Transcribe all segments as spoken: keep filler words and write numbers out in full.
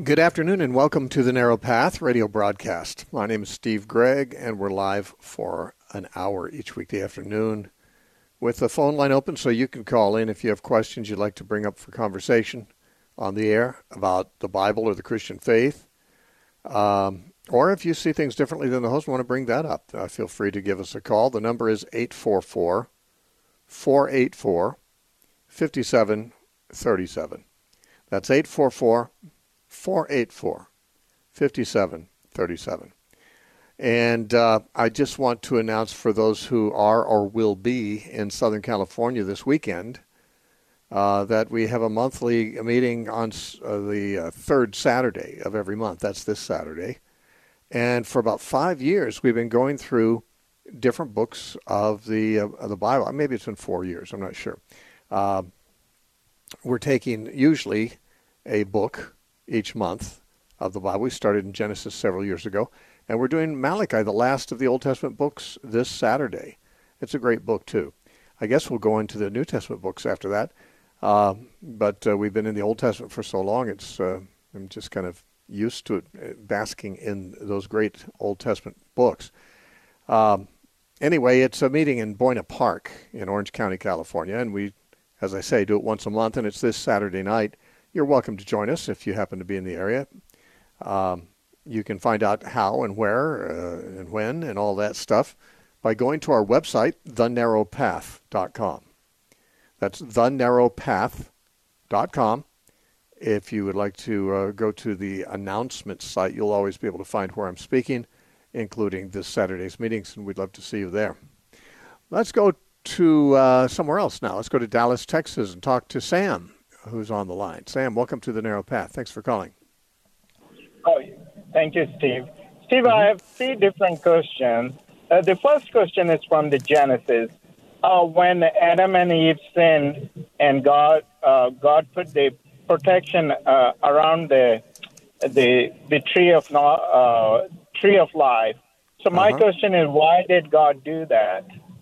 Good afternoon and welcome to the Narrow Path radio broadcast. My name is Steve Gregg and we're live for an hour each weekday afternoon with the phone line open so you can call in if you have questions you'd like to bring up for conversation on the air about the Bible or the Christian faith. Um, or if you see things differently than the host and want to bring that up, uh, feel free to give us a call. The number is eight four four, four eight four, five seven three seven. That's eight four four, four eight four, five seven three seven. And uh, I just want to announce for those who are or will be in Southern California this weekend uh, that we have a monthly meeting on uh, the uh, third Saturday of every month. That's this Saturday. And for about five years, we've been going through different books of the, uh, of the Bible. Maybe it's been four years. I'm not sure. Uh, we're taking usually a book each month of the Bible. We started in Genesis several years ago, and we're doing Malachi, the last of the Old Testament books, this Saturday. It's a great book, too. I guess we'll go into the New Testament books after that, uh, but uh, we've been in the Old Testament for so long, it's uh, I'm just kind of used to it, basking in those great Old Testament books. Um, anyway, it's a meeting in Buena Park in Orange County, California, and we, as I say, do it once a month, and it's this Saturday night. You're welcome to join us if you happen to be in the area. Um, you can find out how and where uh, and when and all that stuff by going to our website, the narrow path dot com. That's the narrow path dot com. If you would like to uh, go to the announcements site, you'll always be able to find where I'm speaking, including this Saturday's meetings, and we'd love to see you there. Let's go to uh, somewhere else now. Let's go to Dallas, Texas, and talk to Sam, who's on the line. Sam, welcome to the Narrow Path. Thanks for calling. Oh, thank you, Steve. Steve, mm-hmm. I have three different questions. Uh, the first question is from the Genesis. Uh, when Adam and Eve sinned and God uh, God put the protection uh, around the the the tree of uh, tree of life. So my uh-huh. question is, why did God do that?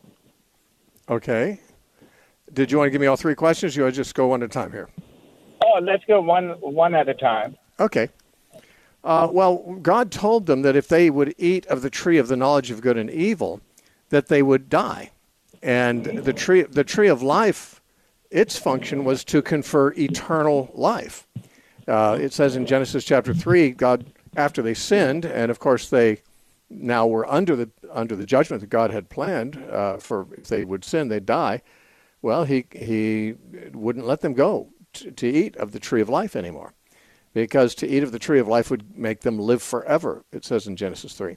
Okay. Did you want to give me all three questions? You want to just go one at a time here? Oh, let's go one one at a time. Okay. Uh, well, God told them that if they would eat of the tree of the knowledge of good and evil, that they would die. And the tree, the tree of life, its function was to confer eternal life. Uh, it says in Genesis chapter three, God, after they sinned, and of course they now were under the under the judgment that God had planned uh, for if they would sin, they'd die. Well, he he wouldn't let them go to, to eat of the tree of life anymore, because to eat of the tree of life would make them live forever, it says in Genesis three.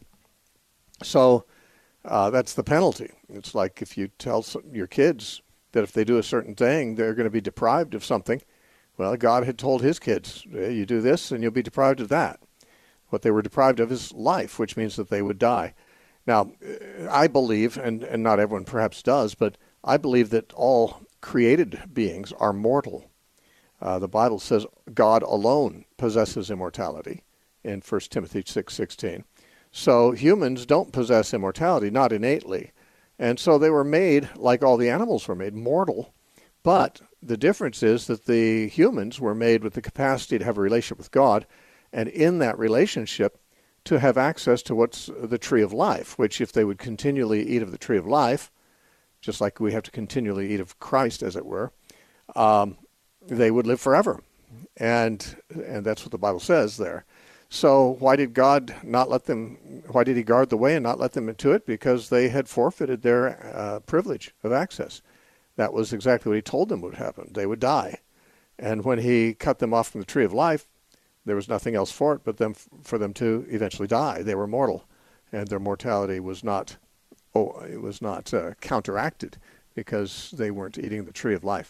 So uh, that's the penalty. It's like if you tell your kids that if they do a certain thing, they're going to be deprived of something. Well, God had told his kids, you do this and you'll be deprived of that. What they were deprived of is life, which means that they would die. Now, I believe, and, and not everyone perhaps does, but I believe that all created beings are mortal. Uh, the Bible says God alone possesses immortality in First Timothy six sixteen. So humans don't possess immortality, not innately. And so they were made, like all the animals were made, mortal. But the difference is that the humans were made with the capacity to have a relationship with God, and in that relationship to have access to what's the tree of life, which if they would continually eat of the tree of life, just like we have to continually eat of Christ, as it were, um, they would live forever. And and that's what the Bible says there. So why did God not let them, why did he guard the way and not let them into it? Because they had forfeited their uh, privilege of access. That was exactly what he told them would happen. They would die. And when he cut them off from the tree of life, there was nothing else for it but them for them to eventually die. They were mortal, and their mortality was not, oh, it was not uh, counteracted because they weren't eating the tree of life.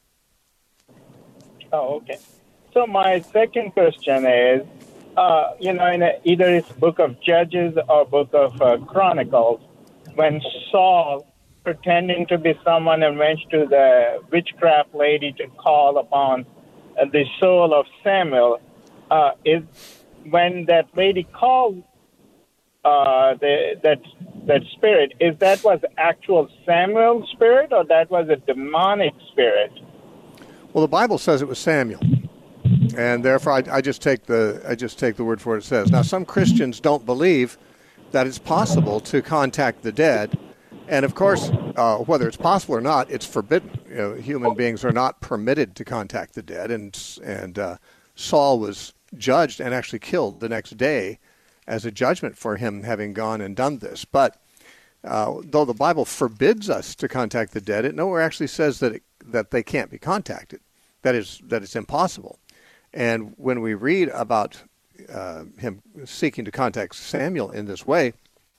Oh, okay. So my second question is, uh, you know, in a, either it's Book of Judges or Book of uh, Chronicles, when Saul, pretending to be someone, and went to the witchcraft lady to call upon uh, the soul of Samuel, uh, is when that lady called uh, the, that that spirit, is that was actual Samuel's spirit or that was a demonic spirit? Well, the Bible says it was Samuel. and therefore I, I just take the I just take the word for what it says. Now, some Christians don't believe that it's possible to contact the dead, and of course, uh, whether it's possible or not, it's forbidden. You know, human beings are not permitted to contact the dead, and and uh, Saul was judged and actually killed the next day as a judgment for him having gone and done this. But uh, though the Bible forbids us to contact the dead, it nowhere actually says that it, that they can't be contacted. That is, that it's impossible. And when we read about uh, him seeking to contact Samuel in this way,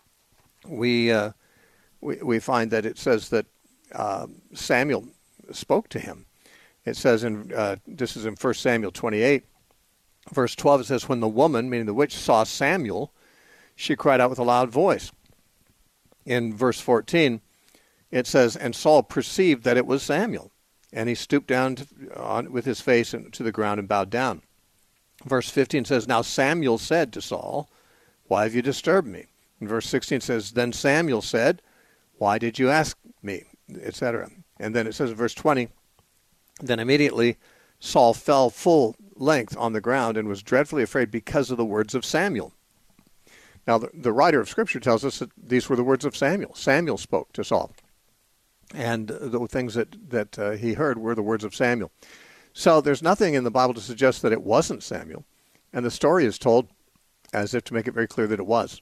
we uh, we, we find that it says that uh, Samuel spoke to him. It says in uh, this is in First Samuel twenty-eight, verse twelve. It says, "When the woman, meaning the witch, saw Samuel, she cried out with a loud voice." In verse fourteen, it says, "And Saul perceived that it was Samuel. And he stooped down to, on, with his face to the ground and bowed down." Verse fifteen says, "Now Samuel said to Saul, 'Why have you disturbed me?' And verse sixteen says, "Then Samuel said, 'Why did you ask me?'" et cetera. And then it says in verse twenty, "Then immediately Saul fell full length on the ground and was dreadfully afraid because of the words of Samuel." Now, the, the writer of Scripture tells us that these were the words of Samuel. Samuel spoke to Saul. And the things that, that uh, he heard were the words of Samuel. So there's nothing in the Bible to suggest that it wasn't Samuel. And the story is told as if to make it very clear that it was.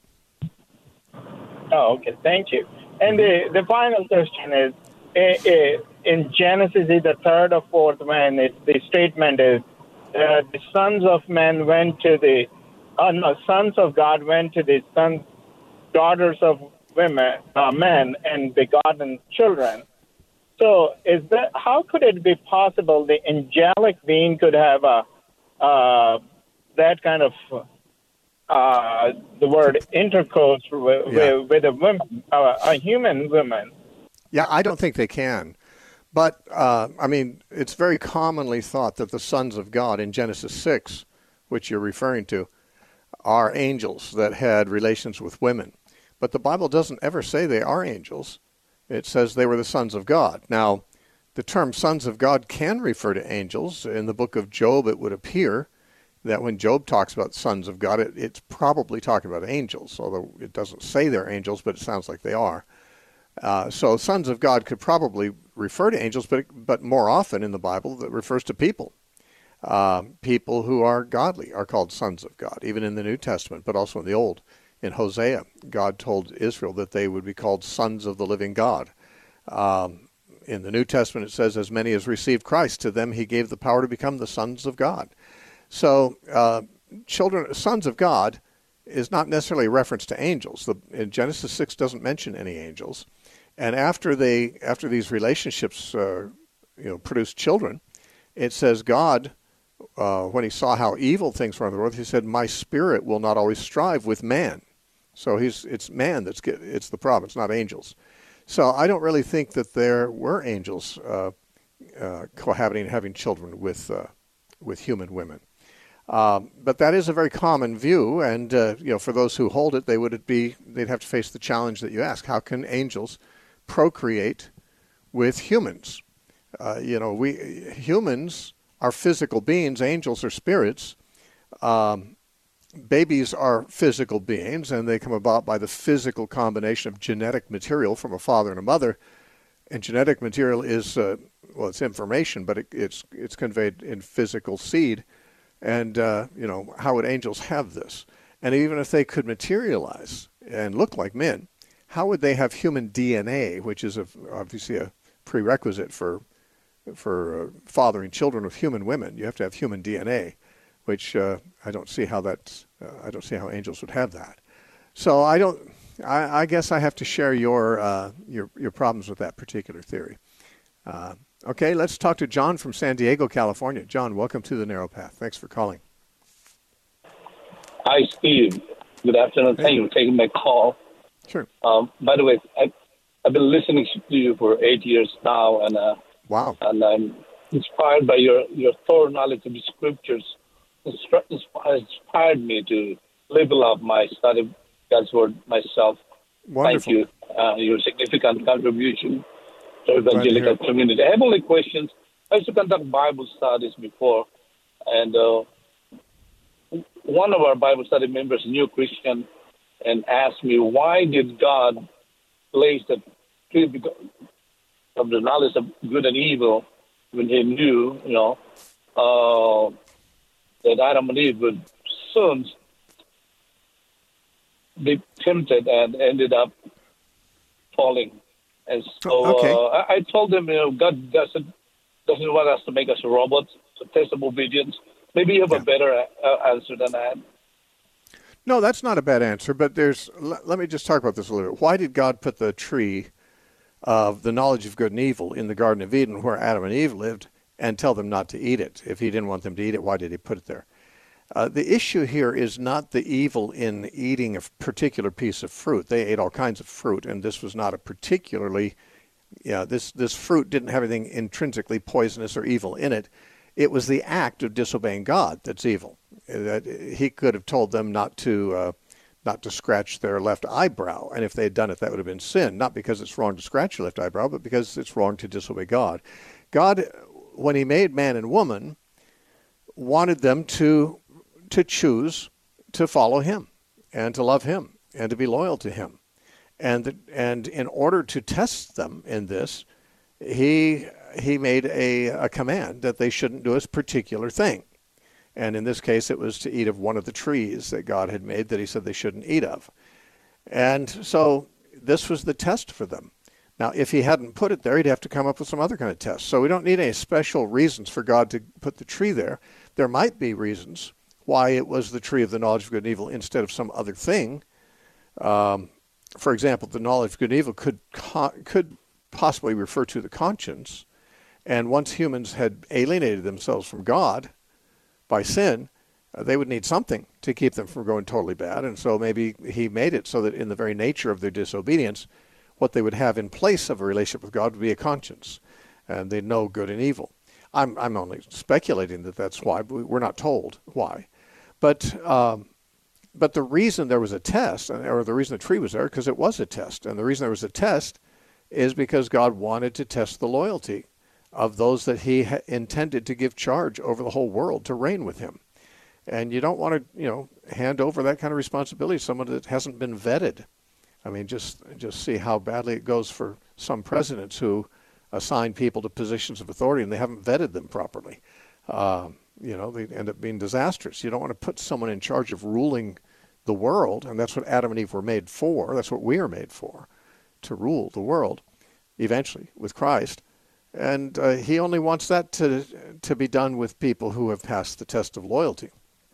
Oh, okay. Thank you. And the, the final question is, in Genesis, either third or fourth man, it, the statement is, uh, the sons of men went to the, uh, no, sons of God went to the sons, daughters of women, uh, men, and begotten children. So, is that how could it be possible the angelic being could have a uh, that kind of uh, the word intercourse with, yeah. with, with a woman, uh, a human woman? Yeah, I don't think they can. But uh, I mean, it's very commonly thought that the sons of God in Genesis six, which you're referring to, are angels that had relations with women. But the Bible doesn't ever say they are angels. It says they were the sons of God. Now, the term sons of God can refer to angels. In the book of Job, it would appear that when Job talks about sons of God, it, it's probably talking about angels, although it doesn't say they're angels, but it sounds like they are. Uh, so sons of God could probably refer to angels, but but more often in the Bible, that refers to people. Uh, people who are godly are called sons of God, even in the New Testament, but also in the Old. In Hosea, God told Israel that they would be called sons of the living God. Um, in the New Testament, it says, "As many as received Christ, to them he gave the power to become the sons of God." So, uh, children, sons of God is not necessarily a reference to angels. The, in Genesis six doesn't mention any angels. And after they, after these relationships, uh, you know, produced children, it says God, uh, when he saw how evil things were in the world, he said, "My spirit will not always strive with man." So he's, it's man that's get, it's the problem. It's not angels. So I don't really think that there were angels uh, uh, cohabiting and having children with uh, with human women. Um, but that is a very common view, and uh, you know, for those who hold it, they would be they'd have to face the challenge that you ask: how can angels procreate with humans? Uh, you know, we humans are physical beings. Angels are spirits. Um, Babies are physical beings, and they come about by the physical combination of genetic material from a father and a mother. And genetic material is, uh, well, it's information, but it, it's it's conveyed in physical seed. And, uh, you know, how would angels have this? And even if they could materialize and look like men, how would they have human D N A, which is a, obviously a prerequisite for, for uh, fathering children with human women? You have to have human D N A. Which uh, I don't see how that's, uh, I don't see how angels would have that. So I don't, I, I guess I have to share your uh, your your problems with that particular theory. Uh, okay, let's talk to John from San Diego, California. John, welcome to the Narrow Path. Thanks for calling. Hi, Steve. Good afternoon. Hey. Thank you for taking my call. Sure. Um, by the way, I, I've been listening to you for eight years now, and uh, wow, and I'm inspired by your your thorough knowledge of the scriptures. Inspired me to level up my study of God's Word myself. Wonderful. Thank you. Uh, your significant contribution to the evangelical community. I have only questions. I used to conduct Bible studies before, And uh, one of our Bible study members, a new Christian, and asked me, why did God place the tree of the knowledge of good and evil when he knew, you know, uh, that Adam and Eve would soon be tempted and ended up falling. And so Okay. uh, I, I told him, you know, God doesn't doesn't want us to make us robots, to test of obedience. Maybe you have Yeah. a better uh, answer than that. No, that's not a bad answer, but there's, let, let me just talk about this a little bit. Why did God put the tree of the knowledge of good and evil in the Garden of Eden where Adam and Eve lived and tell them not to eat it? If he didn't want them to eat it, why did he put it there? Uh, the issue here is not the evil in eating a particular piece of fruit. They ate all kinds of fruit, and this was not a particularly, yeah, this, this fruit didn't have anything intrinsically poisonous or evil in it. It was the act of disobeying God that's evil. That he could have told them not to uh, not to scratch their left eyebrow, and if they had done it, that would have been sin. Not because it's wrong to scratch your left eyebrow, but because it's wrong to disobey God. God, when he made man and woman, wanted them to to choose to follow him and to love him and to be loyal to him. And the, and in order to test them in this, he he made a, a command that they shouldn't do a particular thing. And in this case, it was to eat of one of the trees that God had made that he said they shouldn't eat of. And so this was the test for them. Now, if he hadn't put it there, he'd have to come up with some other kind of test. So we don't need any special reasons for God to put the tree there. There might be reasons why it was the tree of the knowledge of good and evil instead of some other thing. Um, for example, the knowledge of good and evil could could possibly refer to the conscience. And once humans had alienated themselves from God by sin, uh, they would need something to keep them from going totally bad. And so maybe he made it so that in the very nature of their disobedience, what they would have in place of a relationship with God would be a conscience. And they'd know good and evil. I'm, I'm only speculating that that's why. But we're not told why. But um, but the reason there was a test, or the reason the tree was there, because it was a test. And the reason there was a test is because God wanted to test the loyalty of those that he ha- intended to give charge over the whole world to reign with him. And you don't want to, you know, hand over that kind of responsibility to someone that hasn't been vetted. I mean, just just see how badly it goes for some presidents who assign people to positions of authority and they haven't vetted them properly. Uh, you know, they end up being disastrous. You don't want to put someone in charge of ruling the world, and that's what Adam and Eve were made for. That's what we are made for, to rule the world, eventually, with Christ. And uh, he only wants that to to be done with people who have passed the test of loyalty.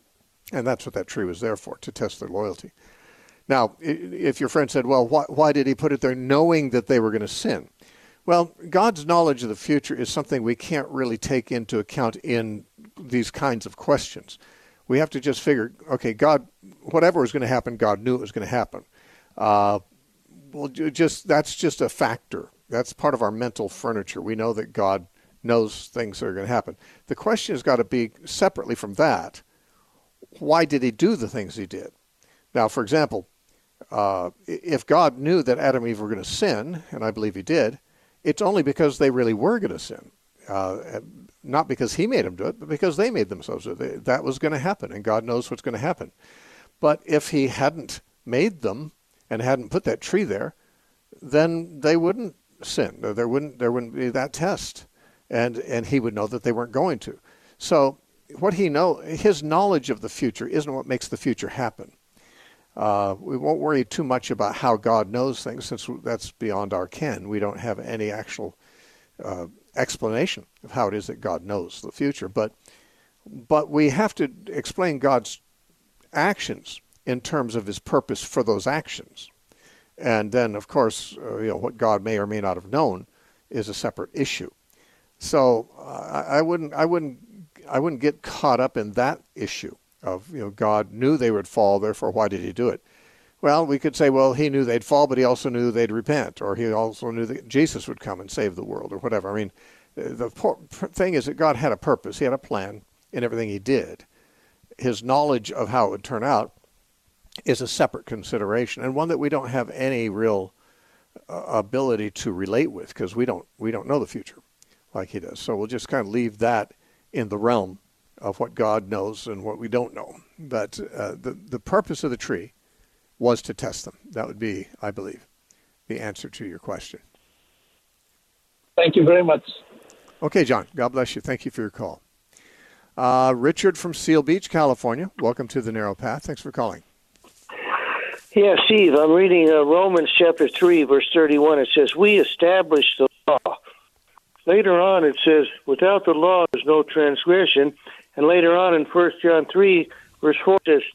And that's what that tree was there for, to test their loyalty. Now, if your friend said, well, why, why did he put it there knowing that they were going to sin? Well, God's knowledge of the future is something we can't really take into account in these kinds of questions. We have to just figure, okay, God, whatever was going to happen, God knew it was going to happen. Uh, well, just that's just a factor. That's part of our mental furniture. We know that God knows things that are going to happen. The question has got to be, separately from that, why did he do the things he did? Now, for example, uh, if God knew that Adam and Eve were going to sin, and I believe he did, it's only because they really were going to sin. Uh, not because he made them do it, but because they made themselves do it. That was going to happen, and God knows what's going to happen. But if he hadn't made them and hadn't put that tree there, then they wouldn't sin. There wouldn't there wouldn't be that test, and and he would know that they weren't going to. So what he know, his knowledge of the future isn't what makes the future happen. Uh, we won't worry too much about how God knows things, since that's beyond our ken. We don't have any actual uh, explanation of how it is that God knows the future. But but we have to explain God's actions in terms of his purpose for those actions. And then, of course, uh, you know, what God may or may not have known is a separate issue. So uh, I wouldn't, I wouldn't, I wouldn't get caught up in that issue of, you know, God knew they would fall, therefore why did he do it? Well, we could say, well, he knew they'd fall, but he also knew they'd repent, or he also knew that Jesus would come and save the world, or whatever. I mean, the thing is that God had a purpose. He had a plan in everything he did. His knowledge of how it would turn out is a separate consideration, and one that we don't have any real uh, ability to relate with, because we don't we don't know the future like he does. So we'll just kind of leave that in the realm of what God knows and what we don't know. But uh, the, the purpose of the tree was to test them. That would be, I believe, the answer to your question. Thank you very much. Okay, John. God bless you. Thank you for your call. Uh, Richard from Seal Beach, California. Welcome to the Narrow Path. Thanks for calling. Yeah, Steve, I'm reading uh, Romans chapter three, verse thirty-one. It says, we established the law. Later on, it says, without the law, there's no transgression. And later on in First John three, verse four, it says,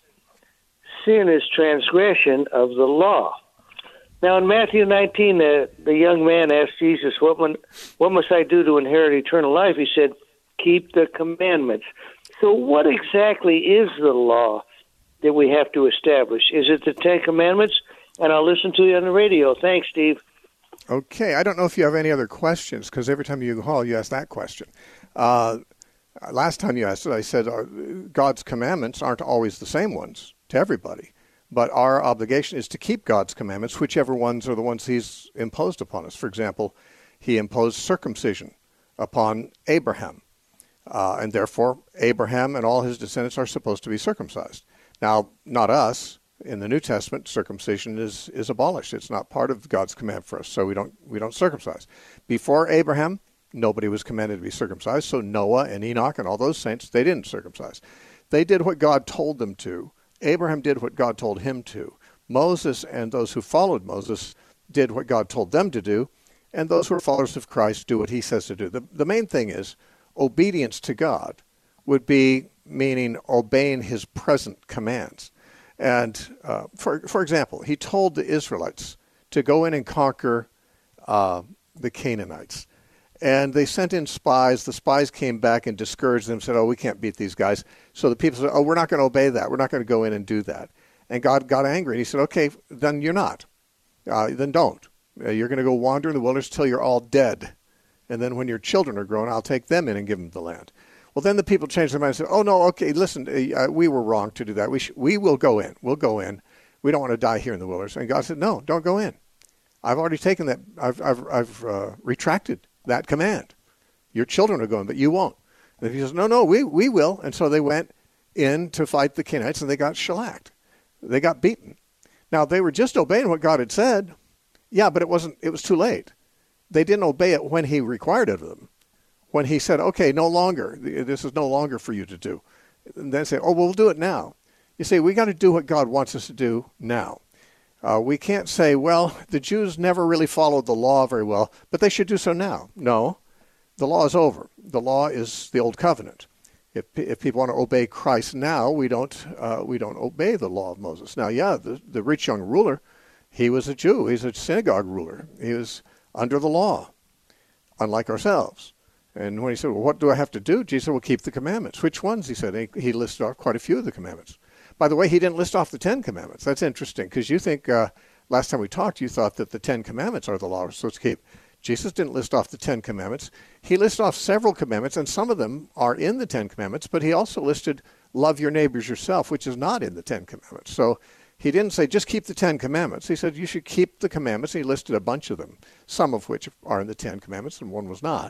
sin is transgression of the law. Now, in Matthew nineteen, uh, the young man asked Jesus, what, man, what must I do to inherit eternal life? He said, keep the commandments. So what exactly is the law that we have to establish? Is it the Ten Commandments? And I'll listen to you on the radio. Thanks, Steve. Okay. I don't know if you have any other questions, because every time you call, you ask that question. Uh, last time you asked it, I said uh, God's commandments aren't always the same ones to everybody. But our obligation is to keep God's commandments, whichever ones are the ones he's imposed upon us. For example, he imposed circumcision upon Abraham. Uh, and therefore, Abraham and all his descendants are supposed to be circumcised. Now, not us. In the New Testament, circumcision is, is abolished. It's not part of God's command for us, so we don't we don't circumcise. Before Abraham, nobody was commanded to be circumcised, so Noah and Enoch and all those saints, they didn't circumcise. They did what God told them to. Abraham did what God told him to. Moses and those who followed Moses did what God told them to do, and those who are followers of Christ do what he says to do. The, the main thing is obedience to God would be meaning obeying his present commands. And uh, for for example, he told the Israelites to go in and conquer uh, the Canaanites. And they sent in spies. The spies came back and discouraged them, said, oh, we can't beat these guys. So the people said, oh, we're not going to obey that. We're not going to go in and do that. And God got angry. And he said, okay, then you're not. Uh, then don't. Uh, you're going to go wander in the wilderness till you're all dead. And then when your children are grown, I'll take them in and give them the land. Well, then the people changed their mind and said, oh, no, okay, listen, uh, we were wrong to do that. We sh- we will go in. We'll go in. We don't want to die here in the wilderness. And God said, no, don't go in. I've already taken that. I've, I've, I've uh, retracted that command. Your children are going, but you won't. And he says, no, no, we, we will. And so they went in to fight the Canaanites, and they got shellacked. They got beaten. Now, they were just obeying what God had said. Yeah, but it wasn't. It was too late. They didn't obey it when he required it of them. When he said, okay, no longer, this is no longer for you to do. And then say, oh, well, we'll do it now. You see, we got to do what God wants us to do now. Uh, we can't say, well, the Jews never really followed the law very well, but they should do so now. No, the law is over. The law is the old covenant. If if people want to obey Christ now, we don't uh, we don't obey the law of Moses. Now, yeah, the, the rich young ruler, he was a Jew. He's a synagogue ruler. He was under the law, unlike ourselves. And when he said, well, what do I have to do? Jesus said, well, keep the commandments. Which ones? He said. He, he listed off quite a few of the commandments. By the way, he didn't list off the Ten Commandments. That's interesting, because you think, uh, last time we talked, you thought that the Ten Commandments are the law we're supposed to keep. Jesus didn't list off the Ten Commandments. He listed off several commandments, and some of them are in the Ten Commandments, but he also listed love your neighbors yourself, which is not in the Ten Commandments. So he didn't say just keep the Ten Commandments. He said you should keep the commandments. He listed a bunch of them, some of which are in the Ten Commandments, and one was not.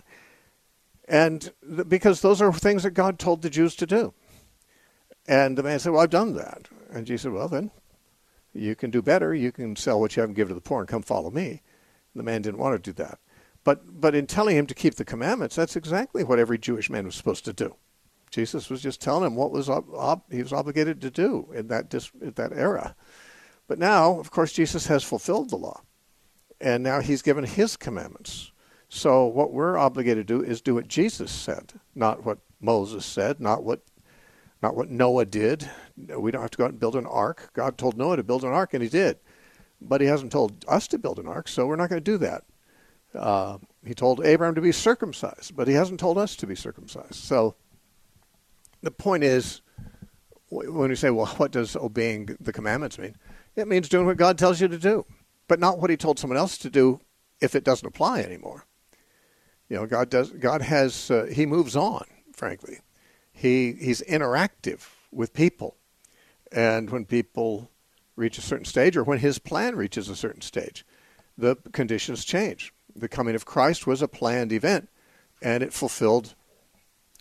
And th- because those are things that God told the Jews to do. And the man said, well, I've done that. And Jesus said, well, then you can do better. You can sell what you have and give to the poor and come follow me. And the man didn't want to do that. But but in telling him to keep the commandments, that's exactly what every Jewish man was supposed to do. Jesus was just telling him what was ob- ob- he was obligated to do in that dis- in that era. But now, of course, Jesus has fulfilled the law. And now he's given his commandments. So what we're obligated to do is do what Jesus said, not what Moses said, not what Not what Noah did. We don't have to go out and build an ark. God told Noah to build an ark, and he did. But he hasn't told us to build an ark, so we're not going to do that. Uh, he told Abraham to be circumcised, but he hasn't told us to be circumcised. So the point is, when you say, well, what does obeying the commandments mean? It means doing what God tells you to do, but not what he told someone else to do if it doesn't apply anymore. You know, God does. God has, uh, he moves on, frankly. He he's interactive with people. And when people reach a certain stage, or when his plan reaches a certain stage, the conditions change. The coming of Christ was a planned event, and it fulfilled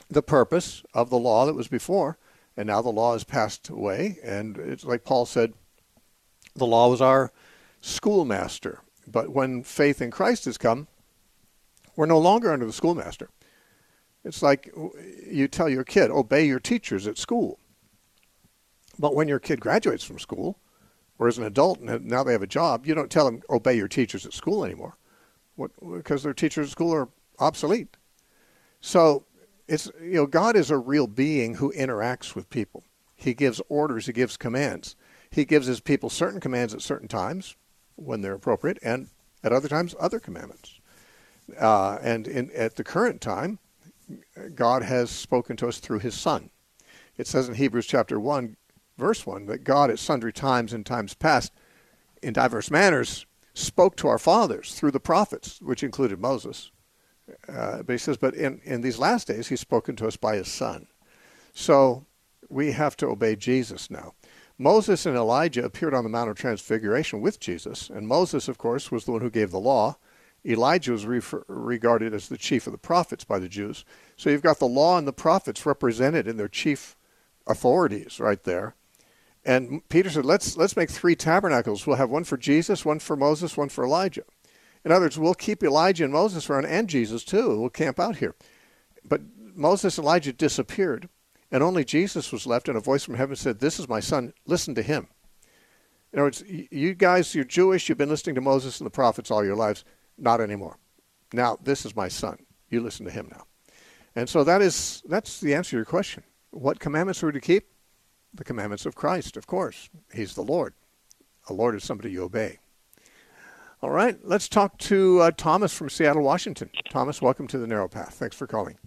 the purpose of the law that was before, and now the law has passed away. And it's like Paul said, the law was our schoolmaster. But when faith in Christ has come, we're no longer under the schoolmaster. It's like you tell your kid, obey your teachers at school. But when your kid graduates from school, or is an adult and now they have a job, you don't tell them, obey your teachers at school anymore. What, because their teachers at school are obsolete. So it's, you know, God is a real being who interacts with people. He gives orders, he gives commands. He gives his people certain commands at certain times when they're appropriate, and at other times, other commandments. Uh, and in, at the current time, God has spoken to us through his Son. It says in Hebrews chapter one, verse one, that God at sundry times in times past, in diverse manners, spoke to our fathers through the prophets, which included Moses. Uh, but he says, but in, in these last days, he's spoken to us by his Son. So we have to obey Jesus now. Moses and Elijah appeared on the Mount of Transfiguration with Jesus, and Moses, of course, was the one who gave the law. Elijah was refer- regarded as the chief of the prophets by the Jews. So you've got the law and the prophets represented in their chief authorities right there. And Peter said, let's let's make three tabernacles. We'll have one for Jesus, one for Moses, one for Elijah. In other words, we'll keep Elijah and Moses around, and Jesus too. We'll camp out here. But Moses and Elijah disappeared, and only Jesus was left, and a voice from heaven said, this is my Son, listen to him. In other words, you guys, you're Jewish, you've been listening to Moses and the prophets all your lives. Not anymore. Now, this is my Son. You listen to him now. And so that is, that's the answer to your question. What commandments are we to keep? The commandments of Christ, of course. He's the Lord. A Lord is somebody you obey. All right, let's talk to uh, Thomas from Seattle, Washington. Thomas, welcome to the Narrow Path. Thanks for calling.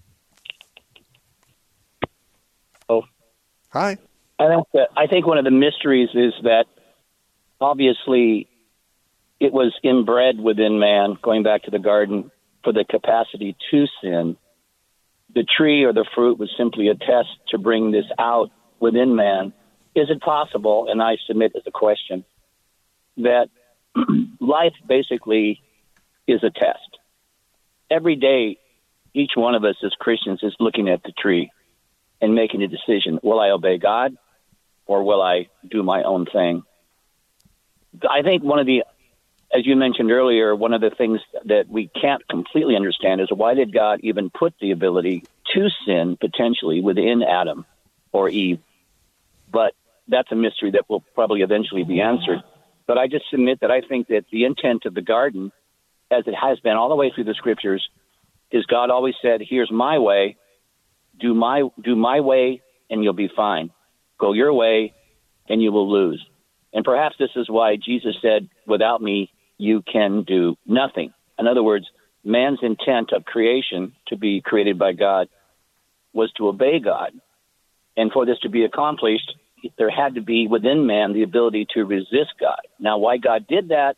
Oh, hi. I think that, I think one of the mysteries is that obviously it was inbred within man, going back to the garden, for the capacity to sin. The tree or the fruit was simply a test to bring this out within man. Is it possible, and I submit as a question, that life basically is a test? Every day, each one of us as Christians is looking at the tree and making a decision. Will I obey God, or will I do my own thing? I think one of the, as you mentioned earlier, one of the things that we can't completely understand is why did God even put the ability to sin potentially within Adam or Eve? But that's a mystery that will probably eventually be answered. But I just submit that I think that the intent of the garden, as it has been all the way through the scriptures, is God always said, here's my way, do my do my way, and you'll be fine. Go your way, and you will lose. And perhaps this is why Jesus said, without me, you can do nothing. In other words, man's intent of creation, to be created by God, was to obey God. And for this to be accomplished, there had to be within man the ability to resist God. Now, why God did that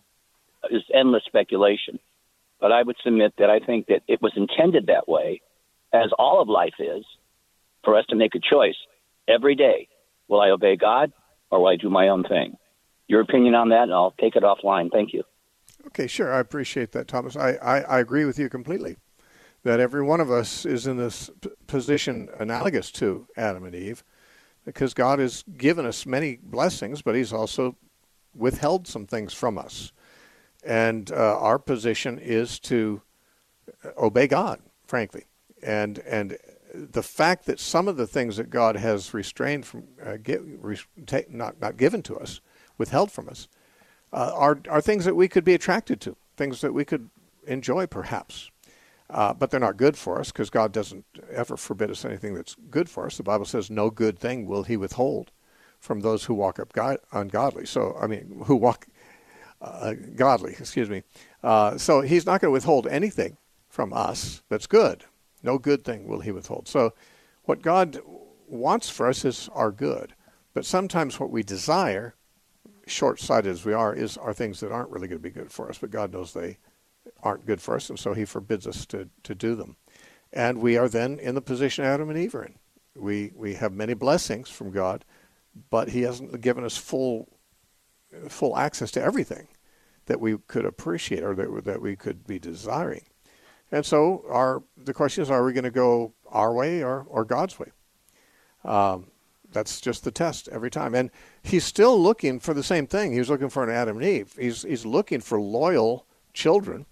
is endless speculation. But I would submit that I think that it was intended that way, as all of life is, for us to make a choice every day. Will I obey God, or will I do my own thing? Your opinion on that, and I'll take it offline. Thank you. Okay, sure. I appreciate that, Thomas. I, I, I agree with you completely that every one of us is in this p- position analogous to Adam and Eve, because God has given us many blessings, but he's also withheld some things from us. And uh, our position is to obey God, frankly. And and the fact that some of the things that God has restrained from, uh, get, re, take, not not given to us, withheld from us, uh, are are things that we could be attracted to, things that we could enjoy, perhaps. Uh, but they're not good for us, because God doesn't ever forbid us anything that's good for us. The Bible says, no good thing will he withhold from those who walk up God, ungodly. So, I mean, who walk uh, godly, excuse me. Uh, so he's not going to withhold anything from us that's good. No good thing will he withhold. So what God wants for us is our good. But sometimes what we desire, short-sighted as we are, is are things that aren't really going to be good for us. But God knows they aren't good for us, and so he forbids us to, to do them. And we are then in the position Adam and Eve are in. We, we have many blessings from God, but he hasn't given us full full access to everything that we could appreciate or that, that we could be desiring. And so our the question is, are we going to go our way or, or God's way. Um, that's just the test every time. And he's still looking for the same thing. He was looking for an Adam and Eve. He's he's looking for loyal children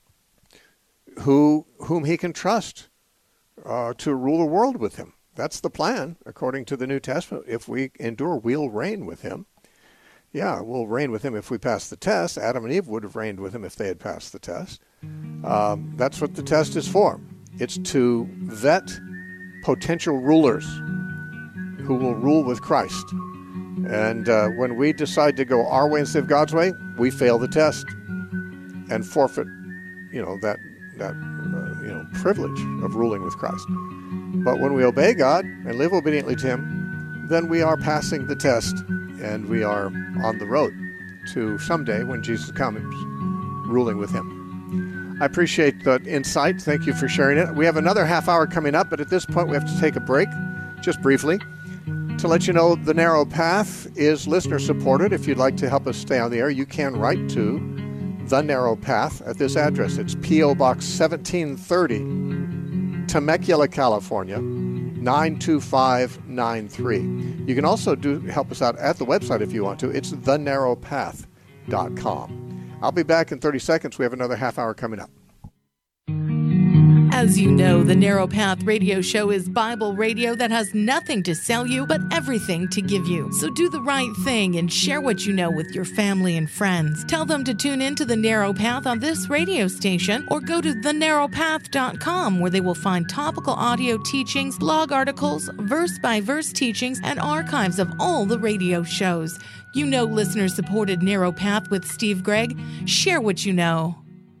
who whom he can trust uh, to rule the world with him. That's the plan, according to the New Testament. If we endure, we'll reign with him. Yeah, we'll reign with him if we pass the test. Adam and Eve would have reigned with him if they had passed the test. Um, that's what the test is for. It's to vet potential rulers who will rule with Christ. And uh, when we decide to go our way instead of God's way, we fail the test and forfeit, you know, that that uh, you know privilege of ruling with Christ. But when we obey God and live obediently to Him, then we are passing the test, and we are on the road to someday, when Jesus comes, ruling with Him. I appreciate that insight. Thank you for sharing it. We have another half hour coming up, but at this point we have to take a break, just briefly, to let you know the Narrow Path is listener supported. If you'd like to help us stay on the air, you can write to The Narrow Path at this address. It's P O Box seventeen thirty, Temecula, California, nine two five nine three. You can also do help us out at the website if you want to. It's the narrow path dot com. I'll be back in thirty seconds. We have another half hour coming up. As you know, the Narrow Path radio show is Bible radio that has nothing to sell you, but everything to give you. So do the right thing and share what you know with your family and friends. Tell them to tune in to the Narrow Path on this radio station, or go to the narrow path dot com, where they will find topical audio teachings, blog articles, verse-by-verse teachings, and archives of all the radio shows. You know listener-supported Narrow Path with Steve Gregg. Share what you know.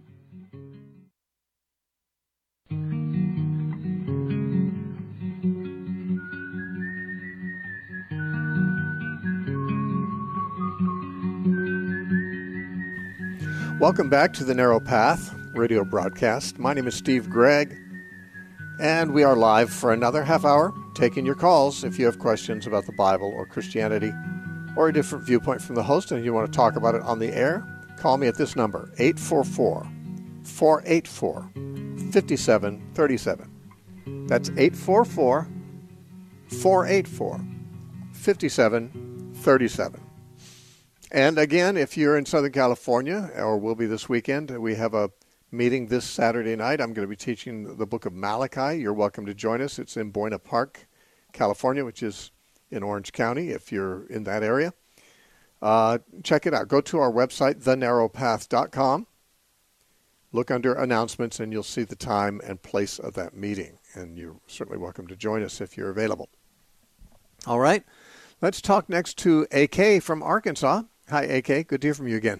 Welcome back to the Narrow Path radio broadcast. My name is Steve Gregg, and we are live for another half hour, taking your calls if you have questions about the Bible or Christianity or a different viewpoint from the host and you want to talk about it on the air. Call me at this number, eight four four, four eight four, five seven three seven. That's eight four four, four eight four, five seven three seven. And again, if you're in Southern California, or will be this weekend, we have a meeting this Saturday night. I'm going to be teaching the book of Malachi. You're welcome to join us. It's in Buena Park, California, which is in Orange County, if you're in that area. Uh, check it out. Go to our website, the narrow path dot com. Look under announcements, and you'll see the time and place of that meeting. And you're certainly welcome to join us if you're available. All right. Let's talk next to A K from Arkansas. Hi, A K. Good to hear from you again.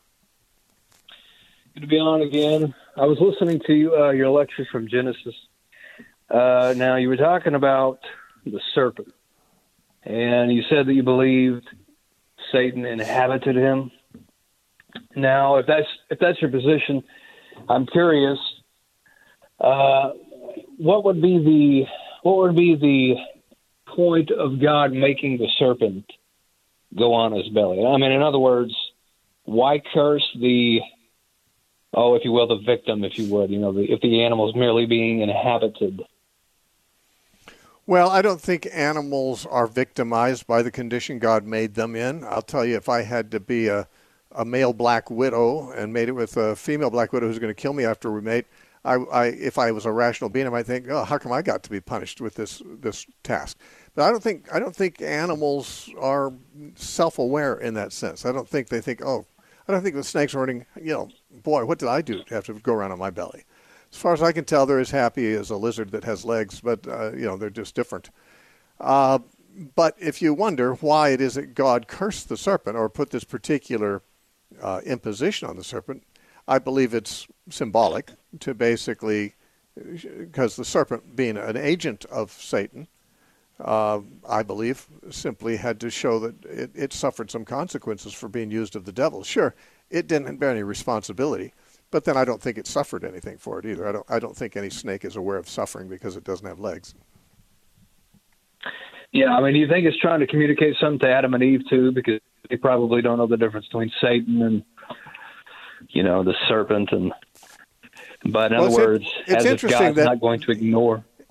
Good to be on again. I was listening to uh, your lecture from Genesis. Uh, now, you were talking about the serpent, and you said that you believed Satan inhabited him. Now, if that's if that's your position, I'm curious. Uh, what would be the what would be the point of God making the serpent go on his belly? I mean, in other words, why curse the, oh, if you will, the victim, if you would, you know, the, if the animal is merely being inhabited? Well, I don't think animals are victimized by the condition God made them in. I'll tell you, if I had to be a, a male black widow and made it with a female black widow who's going to kill me after we mate, I, I, if I was a rational being, I might think, oh, how come I got to be punished with this this task? But I don't think I don't think animals are self-aware in that sense. I don't think they think, oh, I don't think the snake's running, you know, boy, what did I do to have to go around on my belly? As far as I can tell, they're as happy as a lizard that has legs, but, uh, you know, they're just different. Uh, but if you wonder why it is that God cursed the serpent or put this particular uh, imposition on the serpent, I believe it's symbolic to basically, because the serpent being an agent of Satan, Uh, I believe, simply had to show that it, it suffered some consequences for being used of the devil. Sure, it didn't bear any responsibility, but then I don't think it suffered anything for it either. I don't. I don't think any snake is aware of suffering because it doesn't have legs. Yeah, I mean, do you think it's trying to communicate something to Adam and Eve too? Because they probably don't know the difference between Satan and, you know, the serpent. And but in well, other words, it, as if God's that, not going to ignore.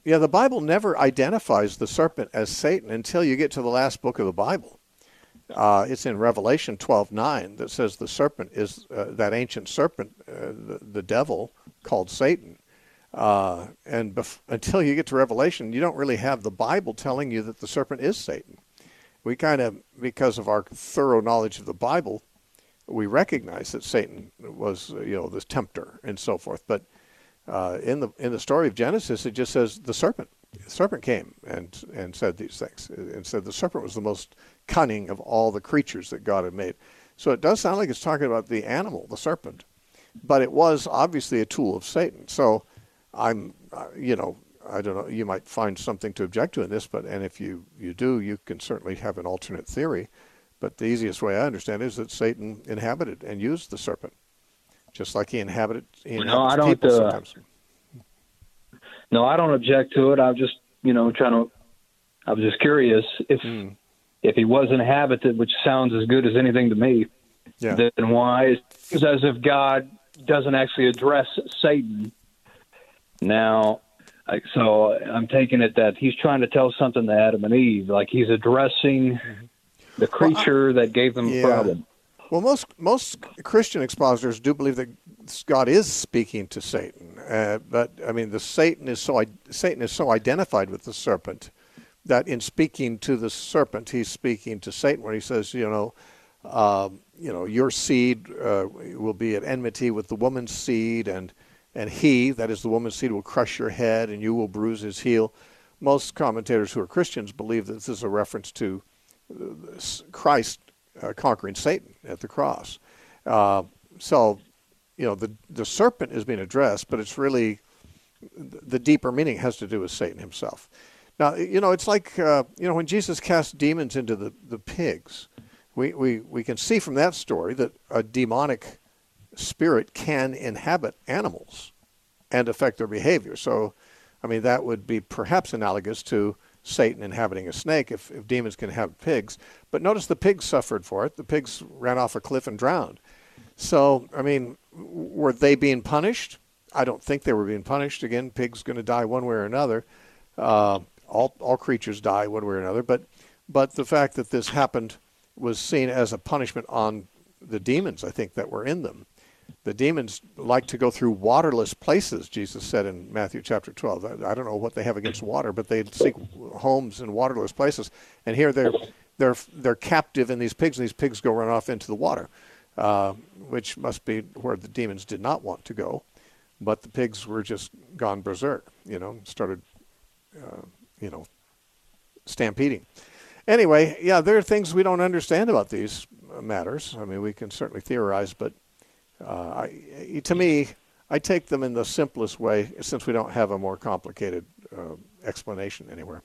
Yeah, the Bible never identifies the serpent as Satan until you get to the last book of the Bible. Uh, it's in Revelation twelve nine that says the serpent is uh, that ancient serpent, uh, the, the devil called Satan. Uh, and bef- until you get to Revelation, you don't really have the Bible telling you that the serpent is Satan. We kind of, because of our thorough knowledge of the Bible, we recognize that Satan was, you know, the tempter and so forth. But uh, in the in the story of Genesis, it just says the serpent. The serpent came and and said these things, and said the serpent was the most cunning of all the creatures that God had made. So it does sound like it's talking about the animal, the serpent, but it was obviously a tool of Satan. So I'm, uh, you know, I don't know, you might find something to object to in this, but, and if you, you do, you can certainly have an alternate theory. But the easiest way I understand it is that Satan inhabited and used the serpent, just like he inhabited, he inhabits no, I don't, people uh, sometimes. No, I don't object to it. I'm just, you know, trying to, I was just curious if, mm. if he was inhabited, which sounds as good as anything to me, yeah. then why? It's as if God doesn't actually address Satan. Now, so I'm taking it that he's trying to tell something to Adam and Eve, like he's addressing mm-hmm. the creature well, I, that gave them yeah. the problem. Well, most most Christian expositors do believe that God is speaking to Satan, uh, but I mean, the Satan is so Satan is so identified with the serpent that in speaking to the serpent, he's speaking to Satan when he says, you know, um, you know, your seed uh, will be at enmity with the woman's seed, and and he, that is the woman's seed, will crush your head, and you will bruise his heel. Most commentators who are Christians believe that this is a reference to Christ uh, conquering Satan at the cross. Uh, so, you know, the the serpent is being addressed, but it's really, the deeper meaning has to do with Satan himself. Now, you know, it's like, uh, you know, when Jesus cast demons into the, the pigs, we, we, we can see from that story that a demonic spirit can inhabit animals and affect their behavior. So, I mean, that would be perhaps analogous to Satan inhabiting a snake if, if demons can inhabit pigs. But notice the pigs suffered for it. The pigs ran off a cliff and drowned. So, I mean, were they being punished? I don't think they were being punished. Again, pigs going to die one way or another. Uh, all all creatures die one way or another. But but the fact that this happened was seen as a punishment on the demons, I think, that were in them. The demons like to go through waterless places, Jesus said in Matthew chapter twelve. I, I don't know what they have against water, but they seek homes in waterless places. And here they're they're they're captive in these pigs, and these pigs go run off into the water, uh, which must be where the demons did not want to go. But the pigs were just gone berserk, you know, started, uh, you know, stampeding. Anyway, yeah, there are things we don't understand about these matters. I mean, we can certainly theorize, but uh, I, to me, I take them in the simplest way since we don't have a more complicated uh, explanation anywhere.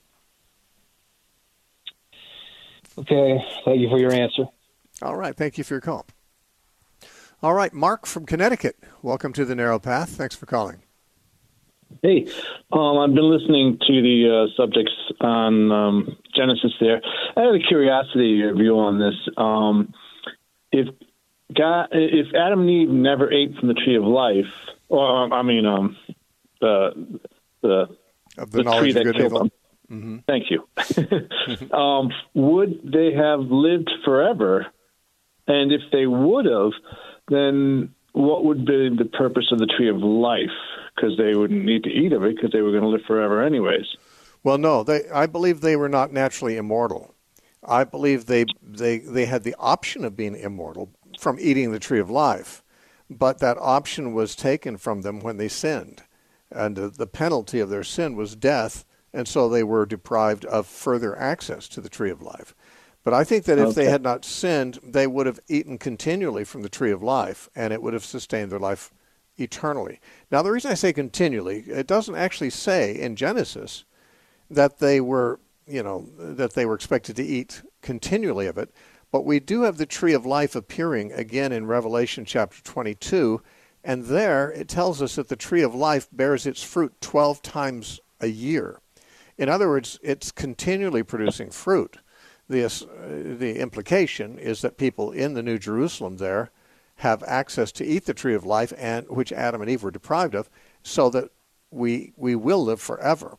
Okay, thank you for your answer. All right, thank you for your call. All right, Mark from Connecticut. Welcome to the Narrow Path. Thanks for calling. Hey, um, I've been listening to the uh, subjects on um, Genesis there. I had a curiosity view on this. Um, if God, if Adam and Eve never ate from the tree of life, or um, I mean, um, the the, of the, the tree that killed evil. them. Mm-hmm. Thank you. um, would they have lived forever? And if they would have, then what would be the purpose of the tree of life? Because they wouldn't need to eat of it because they were going to live forever anyways. Well, no, they. I believe they were not naturally immortal. I believe they they they had the option of being immortal from eating the tree of life, but that option was taken from them when they sinned, and uh, the penalty of their sin was death, and so they were deprived of further access to the tree of life. But I think that if okay. they had not sinned, they would have eaten continually from the tree of life, and it would have sustained their life eternally. Now, the reason I say continually, it doesn't actually say in Genesis that they were, you know, that they were expected to eat continually of it, but we do have the tree of life appearing again in Revelation chapter twenty-two, and there it tells us that the tree of life bears its fruit twelve times a year. In other words, it's continually producing fruit. The, uh, the implication is that people in the New Jerusalem there have access to eat the tree of life, and which Adam and Eve were deprived of, so that we we will live forever.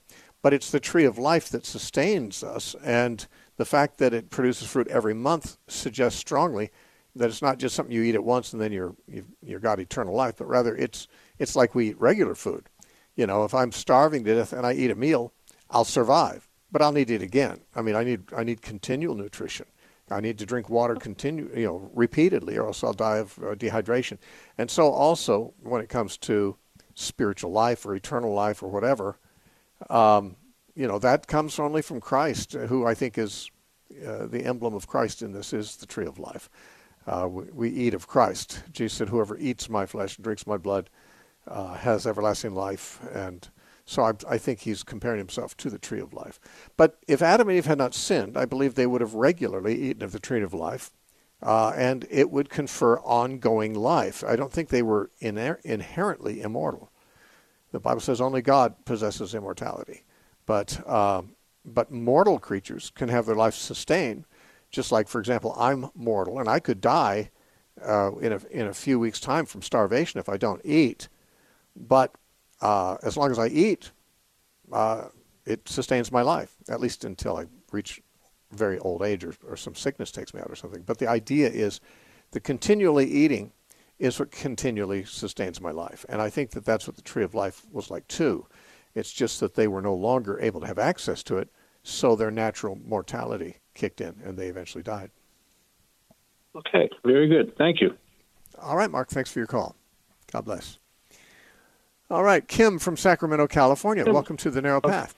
but it's the tree of life that sustains us. And the fact that it produces fruit every month suggests strongly that it's not just something you eat at once and then you're, you've, you've got eternal life, but rather it's it's like we eat regular food. You know, if I'm starving to death and I eat a meal, I'll survive, but I'll need to eat again. I mean, I need I need continual nutrition. I need to drink water continue, you know, repeatedly, or else I'll die of uh, dehydration. And so also when it comes to spiritual life or eternal life or whatever, um, you know, that comes only from Christ, who I think is uh, the emblem of Christ in this is the tree of life. Uh, we, we eat of Christ. Jesus said, whoever eats my flesh and drinks my blood uh, has everlasting life. And so I, I think he's comparing himself to the tree of life. But if Adam and Eve had not sinned, I believe they would have regularly eaten of the tree of life, uh, and it would confer ongoing life. I don't think they were iner- inherently immortal. The Bible says only God possesses immortality. But, um, but mortal creatures can have their life sustained. Just like, for example, I'm mortal, and I could die uh, in a in a few weeks' time from starvation if I don't eat. But uh, as long as I eat, uh, it sustains my life, at least until I reach very old age or, or some sickness takes me out or something. But the idea is the continually eating is what continually sustains my life. And I think that that's what the tree of life was like too. It's just that they were no longer able to have access to it, so their natural mortality kicked in, and they eventually died. Okay, very good. Thank you. All right, Mark, thanks for your call. God bless. All right, Kim from Sacramento, California. Welcome to The Narrow Path.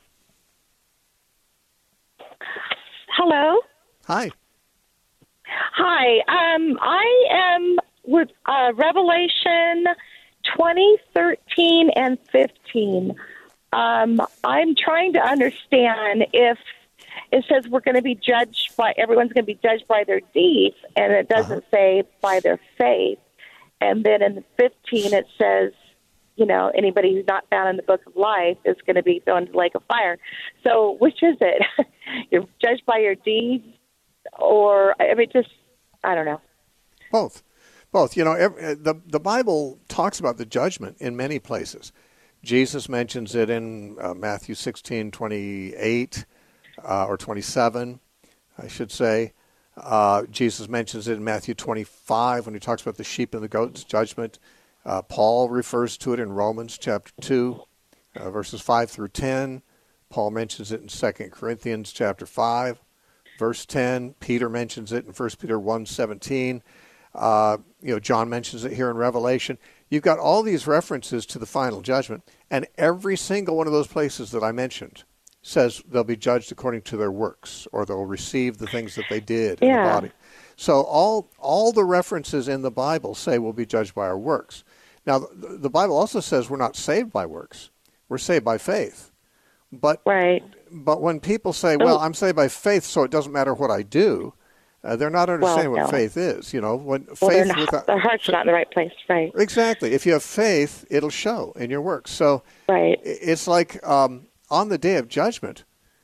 Hello. Hi. Hi. Um, I am with uh, Revelation twenty, thirteen, and fifteen. Um, I'm trying to understand if it says we're going to be judged by, everyone's going to be judged by their deeds, and it doesn't uh-huh. say by their faith. And then in fifteen it says, you know, anybody who's not found in the book of life is going to be thrown into the lake of fire. So which is it? You're judged by your deeds, or, I mean, just, I don't know. Both. Both. You know, every, the, the Bible talks about the judgment in many places. Jesus mentions it in uh, Matthew sixteen twenty-eight, uh, or twenty-seven, I should say. Uh, Jesus mentions it in Matthew twenty-five when he talks about the sheep and the goats judgment. Uh, Paul refers to it in Romans chapter two, uh, verses five through ten. Paul mentions it in Second Corinthians chapter five, verse ten. Peter mentions it in First Peter one seventeen. Uh, you know, John mentions it here in Revelation. You've got all these references to the final judgment, and every single one of those places that I mentioned says they'll be judged according to their works, or they'll receive the things that they did yeah. in the body. So all all the references in the Bible say we'll be judged by our works. Now, the, the Bible also says we're not saved by works. We're saved by faith. But right. but when people say, well, I'm saved by faith, so it doesn't matter what I do, Uh, they're not understanding well, what no. faith is. You know, when well, faith not, without, their heart's not in the right place, right? Exactly. If you have faith, it'll show in your works. So right. it's like um, on the day of judgment,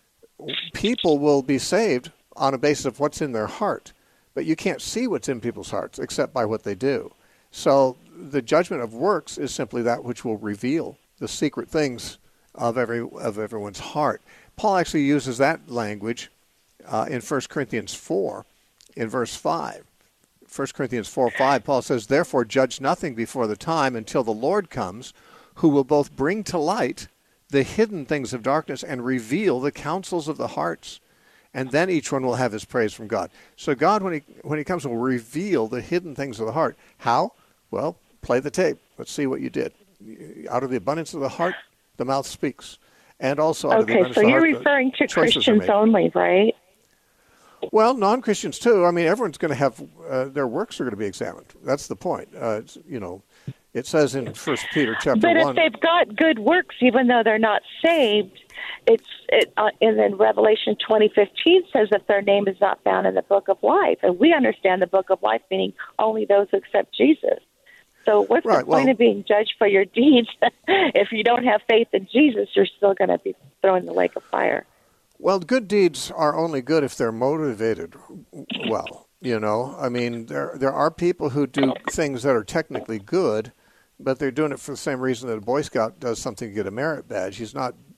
people will be saved on a basis of what's in their heart, but you can't see what's in people's hearts except by what they do. So the judgment of works is simply that which will reveal the secret things of every of everyone's heart. Paul actually uses that language uh, in First Corinthians four. In verse five, First Corinthians four five, Paul says, therefore judge nothing before the time until the Lord comes, who will both bring to light the hidden things of darkness and reveal the counsels of the hearts. And then each one will have his praise from God. So God, when he when he comes, will reveal the hidden things of the heart. How? Well, play the tape. Let's see what you did. Out of the abundance of the heart, the mouth speaks. And also out okay, of the abundance so of the you're heart, referring to Christians only, right? Well, non-Christians too. I mean, everyone's going to have uh, their works are going to be examined. That's the point. Uh, it's, you know, it says in First Peter chapter but one. But if they've got good works, even though they're not saved, it's it, uh, and then Revelation twenty fifteen says that their name is not found in the book of life, and we understand the book of life meaning only those who accept Jesus. So what's right, the point well, of being judged for your deeds if you don't have faith in Jesus? You're still going to be thrown in the lake of fire. Well, good deeds are only good if they're motivated well. You know, I mean, there there are people who do things that are technically good, but they're doing it for the same reason that a Boy Scout does something to get a merit badge. He's not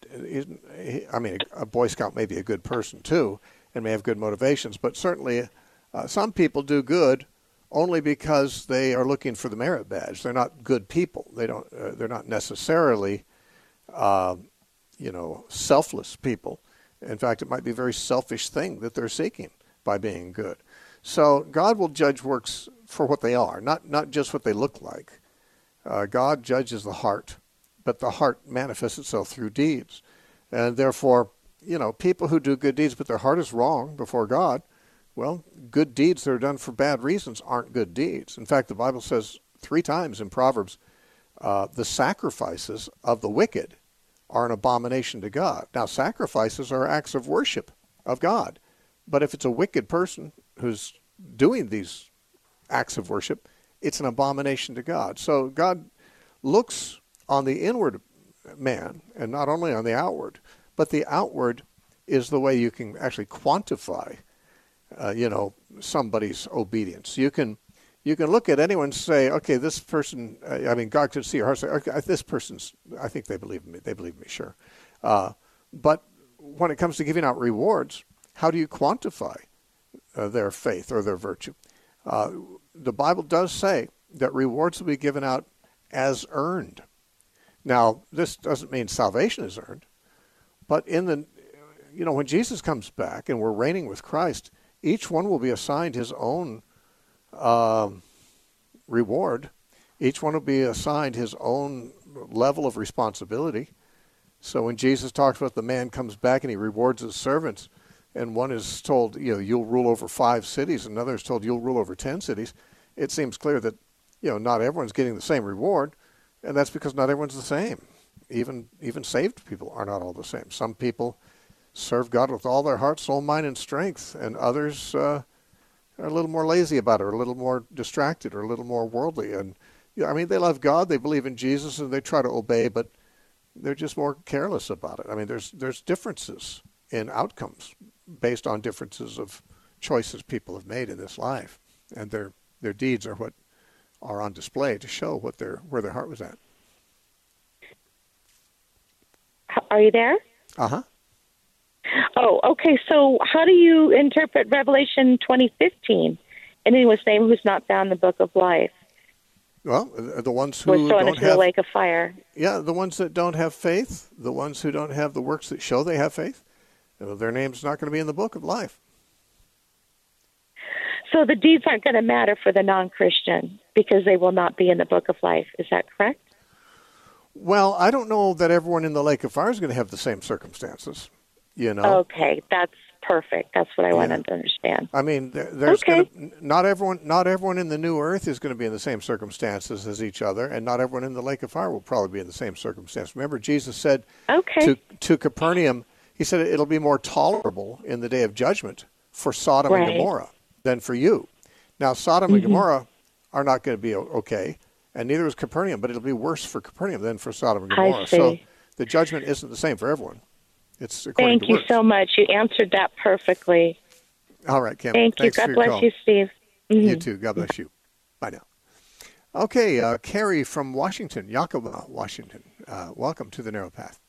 isn't, I mean, a Boy Scout may be a good person too and may have good motivations, but certainly uh, some people do good only because they are looking for the merit badge. They're not good people. They don't. Uh, they're not necessarily, uh, you know, selfless people. In fact, it might be a very selfish thing that they're seeking by being good. So God will judge works for what they are, not not just what they look like. Uh, God judges the heart, but the heart manifests itself through deeds, and therefore, you know, people who do good deeds but their heart is wrong before God, well, good deeds that are done for bad reasons aren't good deeds. In fact, the Bible says three times in Proverbs, uh, the sacrifices of the wicked are an abomination to God. Now, sacrifices are acts of worship of God. But if it's a wicked person who's doing these acts of worship, it's an abomination to God. So God looks on the inward man and not only on the outward, but the outward is the way you can actually quantify Uh, you know, somebody's obedience. You can, you can look at anyone and say, okay, this person. Uh, I mean, God could see your heart. Say, okay, this person's. I think they believe in me. They believe in me, sure. Uh, but when it comes to giving out rewards, how do you quantify uh, their faith or their virtue? Uh, the Bible does say that rewards will be given out as earned. Now, this doesn't mean salvation is earned, but in the, you know, when Jesus comes back and we're reigning with Christ, each one will be assigned his own uh, reward. Each one will be assigned his own level of responsibility. So when Jesus talks about the man comes back and he rewards his servants, and one is told, you know, you'll rule over five cities, and another is told you'll rule over ten cities, it seems clear that, you know, not everyone's getting the same reward, and that's because not everyone's the same. Even even saved people are not all the same. Some people serve God with all their heart, soul, mind, and strength, and others uh, are a little more lazy about it, or a little more distracted, or a little more worldly. And yeah, I mean, they love God, they believe in Jesus, and they try to obey, but they're just more careless about it. I mean, there's there's differences in outcomes based on differences of choices people have made in this life, and their their deeds are what are on display to show what their where their heart was at. Are you there? Uh huh. Oh, okay. So how do you interpret Revelation twenty fifteen? Anyone's name who's not found in the book of life. Well, the ones who was thrown don't into have, the lake of fire. Yeah, the ones that don't have faith, the ones who don't have the works that show they have faith, their name's not going to be in the book of life. So the deeds aren't going to matter for the non-Christian because they will not be in the book of life. Is that correct? Well, I don't know that everyone in the lake of fire is going to have the same circumstances. You know. Okay, that's perfect. That's what I yeah. wanted to understand. I mean, there, there's okay. gonna, not everyone. Not everyone in the new earth is going to be in the same circumstances as each other, and not everyone in the lake of fire will probably be in the same circumstance. Remember, Jesus said okay. to to Capernaum, he said it'll be more tolerable in the day of judgment for Sodom right. and Gomorrah than for you. Now, Sodom mm-hmm. and Gomorrah are not going to be okay, and neither is Capernaum, but it'll be worse for Capernaum than for Sodom and Gomorrah. I see. So the judgment isn't the same for everyone. It's Thank to you works. so much. You answered that perfectly. All right, Kim. Thank Thanks you. God for your bless call. you, Steve. Mm-hmm. You too. God bless you. Bye now. Okay, uh, Carrie from Washington, Yakima, Washington. Uh, welcome to the Narrow Path.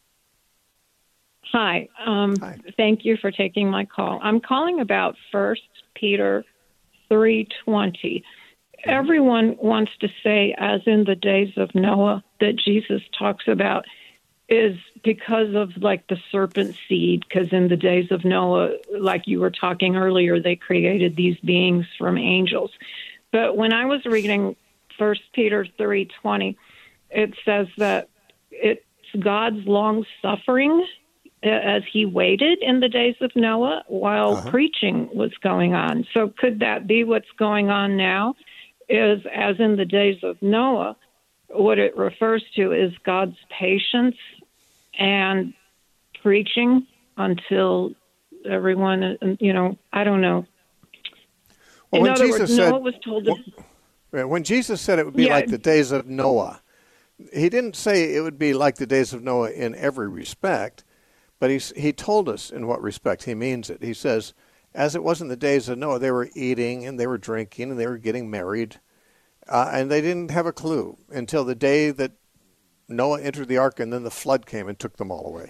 Hi. Um, Hi. Thank you for taking my call. I'm calling about First Peter three twenty. Mm-hmm. Everyone wants to say, as in the days of Noah, that Jesus talks about is because of like the serpent seed, because in the days of Noah, like you were talking earlier, they created these beings from angels. But when I was reading First Peter three twenty, it says that it's God's long suffering as he waited in the days of Noah while uh-huh. preaching was going on. So could that be what's going on now? Is as in the days of Noah, what it refers to is God's patience and preaching until everyone, you know, I don't know. Well, In when other Jesus words, said, Noah was told to... When, when Jesus said it would be yeah. like the days of Noah, he didn't say it would be like the days of Noah in every respect, but he, he told us in what respect he means it. He says, as it was in the days of Noah, they were eating and they were drinking and they were getting married, uh, and they didn't have a clue until the day that Noah entered the ark and then the flood came and took them all away.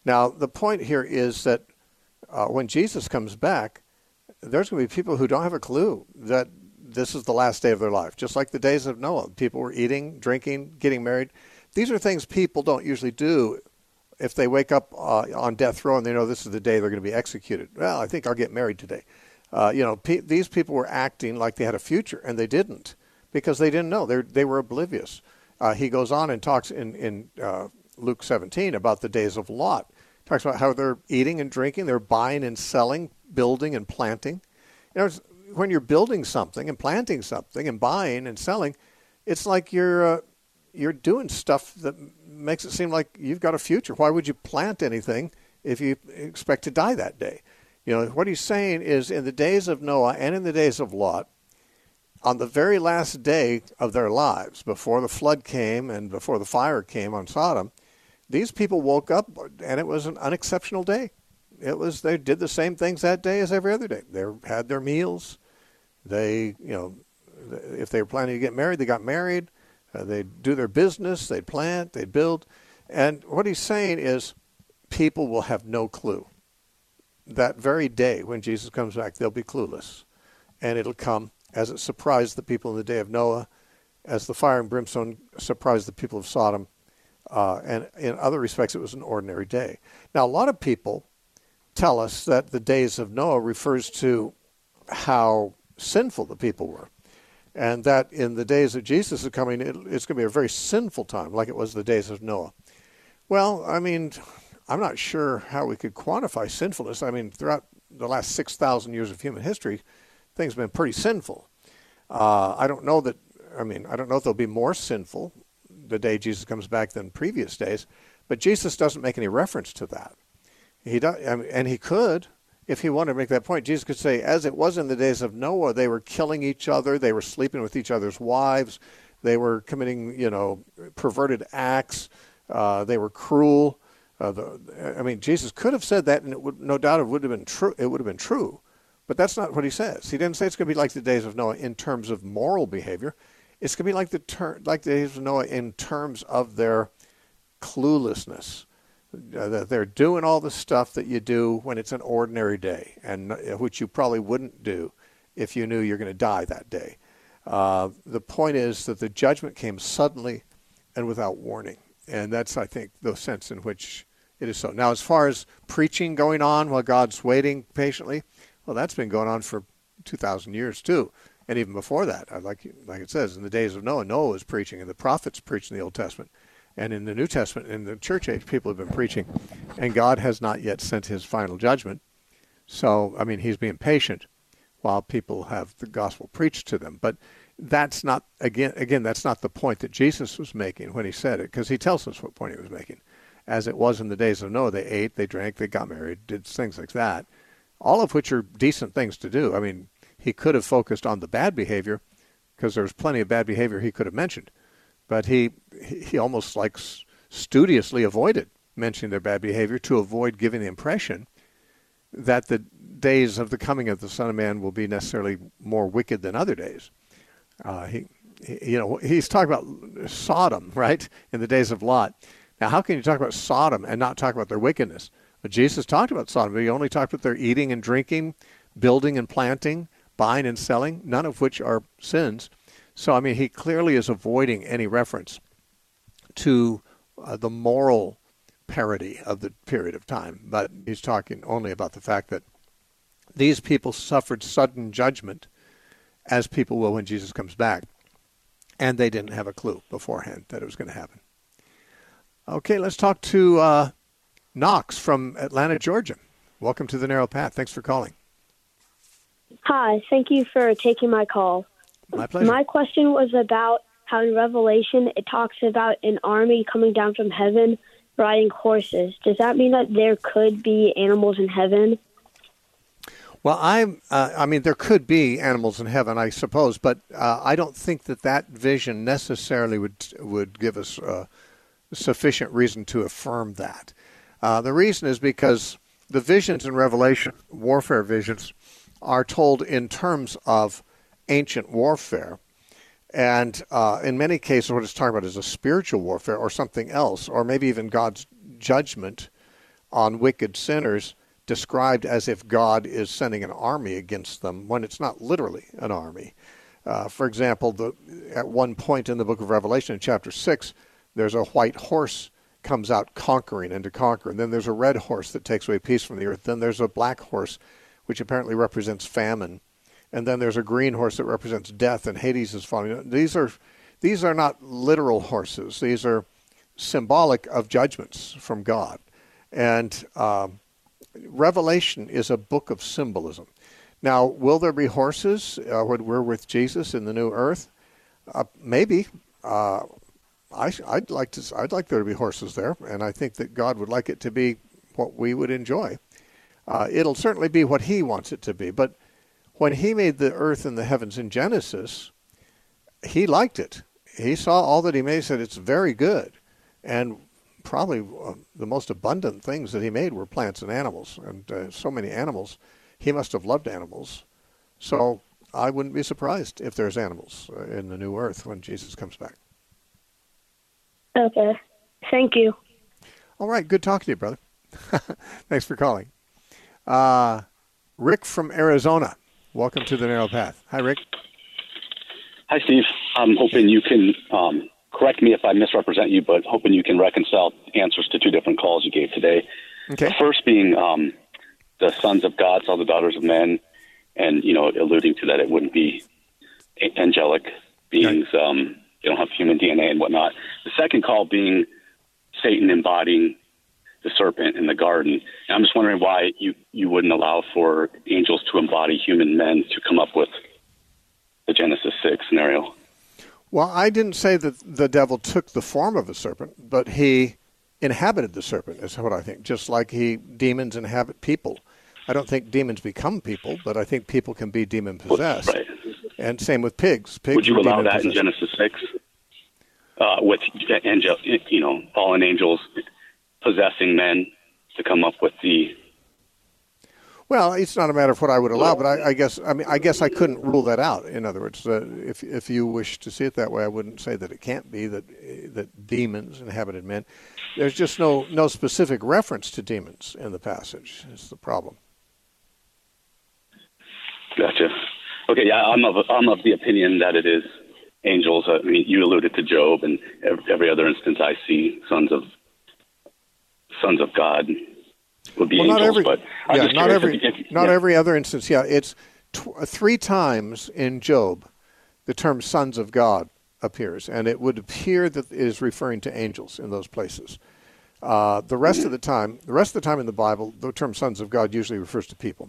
Now, the point here is that uh, when Jesus comes back, there's going to be people who don't have a clue that this is the last day of their life, just like the days of Noah. People were eating, drinking, getting married. These are things people don't usually do if they wake up uh, on death row and they know this is the day they're going to be executed. Well, I think I'll get married today. Uh, you know, pe- these people were acting like they had a future, and they didn't because they didn't know. They they were oblivious. Uh, he goes on and talks in, in uh, Luke seventeen about the days of Lot. Talks about how they're eating and drinking, they're buying and selling, building and planting. You know, when you're building something and planting something and buying and selling, it's like you're uh, you're doing stuff that makes it seem like you've got a future. Why would you plant anything if you expect to die that day? You know, what he's saying is in the days of Noah and in the days of Lot, on the very last day of their lives, before the flood came and before the fire came on Sodom, these people woke up and it was an unexceptional day. It was, they did the same things that day as every other day. They had their meals. They, you know, if they were planning to get married, they got married. Uh, they'd do their business. They'd plant. They'd build. And what he's saying is people will have no clue. That very day when Jesus comes back, they'll be clueless. And it'll come as it surprised the people in the day of Noah, as the fire and brimstone surprised the people of Sodom. Uh, and in other respects, it was an ordinary day. Now, a lot of people tell us that the days of Noah refers to how sinful the people were. And that in the days of Jesus is coming, it, it's going to be a very sinful time, like it was the days of Noah. Well, I mean, I'm not sure how we could quantify sinfulness. I mean, throughout the last six thousand years of human history, things have been pretty sinful. Uh, I don't know that, I mean, I don't know if they'll be more sinful the day Jesus comes back than previous days, but Jesus doesn't make any reference to that. He does, I mean, and he could, if he wanted to make that point. Jesus could say, as it was in the days of Noah, they were killing each other, they were sleeping with each other's wives, they were committing, you know, perverted acts, uh, they were cruel. Uh, the, I mean, Jesus could have said that, and it would, no doubt, it would have been true. It would have been true, but that's not what he says. He didn't say it's going to be like the days of Noah in terms of moral behavior. It's going to be like the ter- like the days of Noah in terms of their cluelessness. Uh, that they're doing all the stuff that you do when it's an ordinary day, and uh, which you probably wouldn't do if you knew you're going to die that day. Uh, the point is that the judgment came suddenly and without warning, and that's, I think, the sense in which it is so. Now, as far as preaching going on while God's waiting patiently, well, that's been going on for two thousand years too. And even before that, like like it says, in the days of Noah, Noah was preaching, and the prophets preached in the Old Testament. And in the New Testament, in the church age, people have been preaching. And God has not yet sent his final judgment. So, I mean, he's being patient while people have the gospel preached to them. But that's not, again, again, that's not the point that Jesus was making when he said it, because he tells us what point he was making. As it was in the days of Noah, they ate, they drank, they got married, did things like that, all of which are decent things to do. I mean, he could have focused on the bad behavior, because there's plenty of bad behavior he could have mentioned. But he he almost like studiously avoided mentioning their bad behavior to avoid giving the impression that the days of the coming of the Son of Man will be necessarily more wicked than other days. Uh, he, he, you know, he's talking about Sodom, right, in the days of Lot. Now, how can you talk about Sodom and not talk about their wickedness? But Jesus talked about Sodom, but he only talked about their eating and drinking, building and planting, buying and selling, none of which are sins. So, I mean, he clearly is avoiding any reference to uh, the moral parity of the period of time. But he's talking only about the fact that these people suffered sudden judgment, as people will when Jesus comes back. And they didn't have a clue beforehand that it was going to happen. Okay, let's talk to uh, Knox from Atlanta, Georgia. Welcome to The Narrow Path. Thanks for calling. Hi, thank you for taking my call. My pleasure. My question was about how in Revelation it talks about an army coming down from heaven riding horses. Does that mean that there could be animals in heaven? Well, I'm, uh, I mean, there could be animals in heaven, I suppose, but uh, I don't think that that vision necessarily would would give us uh, sufficient reason to affirm that. Uh, the reason is because the visions in Revelation, warfare visions, are told in terms of ancient warfare. And uh, in many cases, what it's talking about is a spiritual warfare or something else, or maybe even God's judgment on wicked sinners described as if God is sending an army against them when it's not literally an army. Uh, for example, the, at one point in the book of Revelation, in chapter six, there's a white horse comes out conquering and to conquer. And then there's a red horse that takes away peace from the earth. Then there's a black horse, which apparently represents famine. And then there's a green horse that represents death, and Hades is following. These are, these are not literal horses. These are symbolic of judgments from God. And um, Revelation is a book of symbolism. Now, will there be horses uh, when we're with Jesus in the new earth? Uh, maybe. Uh, I, I'd like to. I'd like there to be horses there, and I think that God would like it to be what we would enjoy. Uh, it'll certainly be what He wants it to be. But when He made the earth and the heavens in Genesis, He liked it. He saw all that He made, said it's very good, and probably uh, the most abundant things that He made were plants and animals, and uh, so many animals. He must have loved animals. So I wouldn't be surprised if there's animals uh, in the new earth when Jesus comes back. Okay. Thank you. All right. Good talking to you, brother. Thanks for calling. Uh, Rick from Arizona. Welcome to the Narrow Path. Hi, Rick. Hi, Steve. I'm hoping you can um, correct me if I misrepresent you, but hoping you can reconcile answers to two different calls you gave today. Okay. The first being um, the sons of God saw the daughters of men, and, you know, alluding to that it wouldn't be angelic beings. Okay. Um, they don't have human D N A and whatnot. The second call being Satan embodying the serpent in the garden. And I'm just wondering why you, you wouldn't allow for angels to embody human men to come up with the Genesis six scenario. Well, I didn't say that the devil took the form of a serpent, but he inhabited the serpent, is what I think, just like he demons inhabit people. I don't think demons become people, but I think people can be demon-possessed. Right. And same with pigs. Pigs Would you allow that in demon-possessed. Genesis six? Uh, with angel, you know, fallen angels possessing men to come up with the... Well, it's not a matter of what I would allow, but I, I guess I mean I guess I couldn't rule that out. In other words, uh, if if you wish to see it that way, I wouldn't say that it can't be that that demons inhabited men. There's just no no specific reference to demons in the passage. Is the problem. Gotcha. Okay, yeah, I'm of I'm of the opinion that it is angels. I mean, you alluded to Job, and every other instance I see sons of sons of God would be well, angels. Not every, but I'm yeah, just not every, if, if, not yeah. every other instance. Yeah, it's tw- three times in Job the term "sons of God" appears, and it would appear that it is referring to angels in those places. Uh, the rest of the time, the rest of the time in the Bible, the term "sons of God" usually refers to people.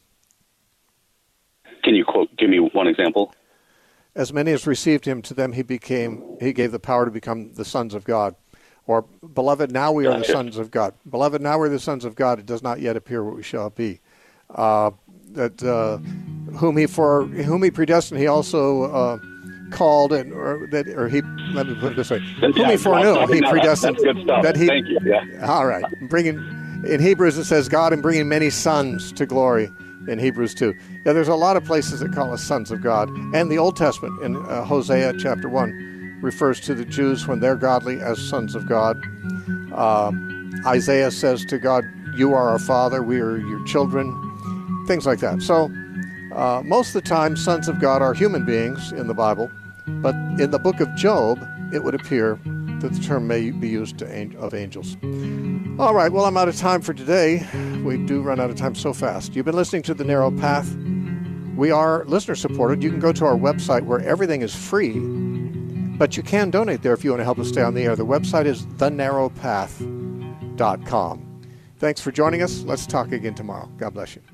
Can you quote? Give me one example. As many as received him, to them he became. He gave the power to become the sons of God. Or, beloved, now we are the sons of God. Beloved, now we're the sons of God. It does not yet appear what we shall be. Uh, that uh, whom he for whom he predestined, he also uh, called, and or that, or he. Let me put it this way: whom he foreknew, he predestined. That's good stuff. That he. Thank you. Yeah. All right, bringing in Hebrews it says God and bringing many sons to glory. In Hebrews two, yeah, there's a lot of places that call us sons of God, and the Old Testament in uh, Hosea chapter one. Refers to the Jews when they're godly as sons of God. Uh, Isaiah says to God, you are our Father, we are your children, things like that. So uh, most of the time, sons of God are human beings in the Bible, but in the book of Job, it would appear that the term may be used to an- of angels. All right, well, I'm out of time for today. We do run out of time so fast. You've been listening to The Narrow Path. We are listener-supported. You can go to our website where everything is free, but you can donate there if you want to help us stay on the air. The website is the narrow path dot com. Thanks for joining us. Let's talk again tomorrow. God bless you.